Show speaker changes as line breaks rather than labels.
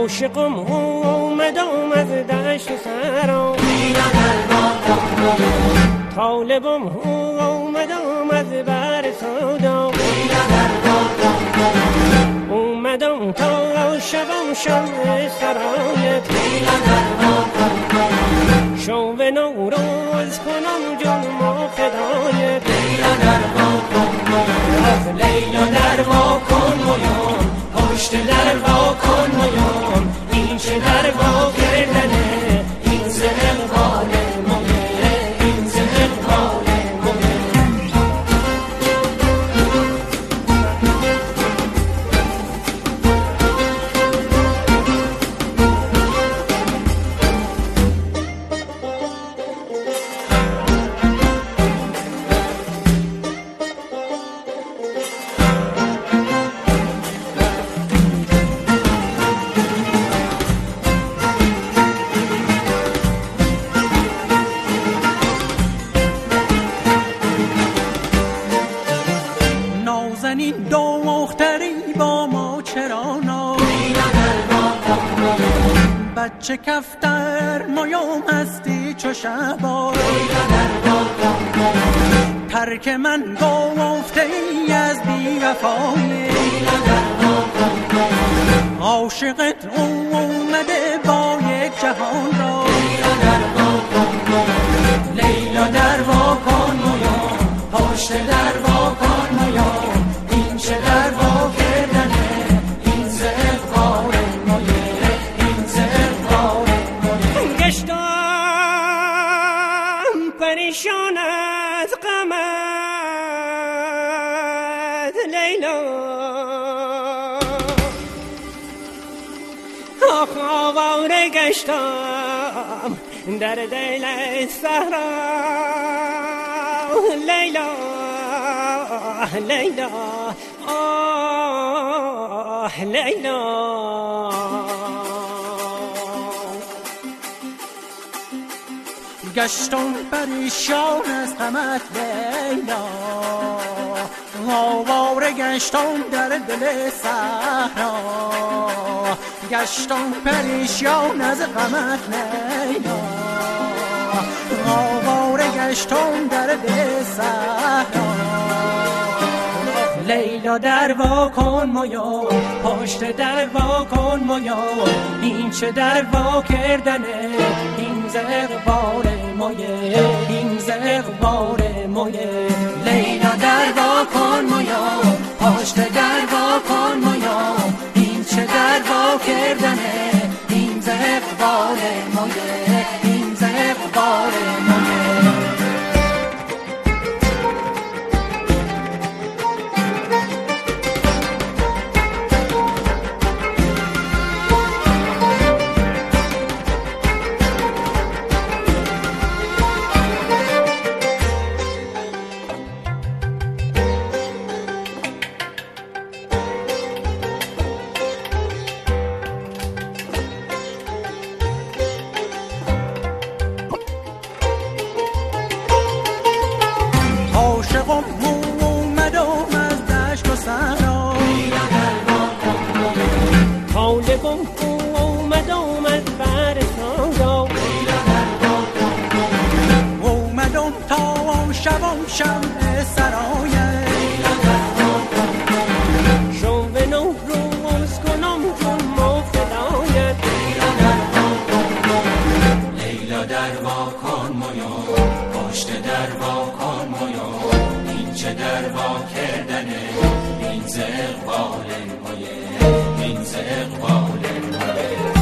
عاشقم اومدم از دشت و صحرا، طالبم اومدم از بر سودا، اومدم تا شبم شمع سرایت، شو به نوروز کنم جنم و فدایت. لیلا در وا کن مویان، پشت در وا کن مویان، این چه در وا کردنه، این ز اقبال مویه، این ز اقبال مویه.
نازنین دختری با ما چرا ناز، بچه کفتر مایام هستی چو شباز، ترک من گفته ای از بی وفایی، عاشقت اومده با یک جهان را، لیلا در وا کن مویان، پشت در وا کن مویان، این چه در وا کردنه، این ز اقبال مویه، این ز اقبال مویه.
گشتم پریشان از غمت لیلا، آواره گشتم در دل صحرا، لیلا لیلا آه لیلا.
گشتم پریشان از غمت لیلا، آواره گشتم در دل صحرا، گشتم پریشان از غمت لیلا، آواره گشتم در دل صحرا. لیلا در وا کن مویان، پشت در وا کن مویان، این چه در وا کردنه، این ز اقبال مویه، این ز اقبال مویه. لیلا در وا کن مویان، پشت در وا کن مویان، این چه در وا کردنه، این ز اقبال مویه، این ز اقبال مویه. عاشقم اومدم از دشت و صحرا،
طالبم اومدم از بر سودا،
اومدم تا شبم شمع سرایت،
شو به نوروز کنم جنم و فدایت.
لیلا در وا کن مویان، پشت در وا کن مویان، این چه در وا کردنه، این ز اقبال مویه، این ز اقبال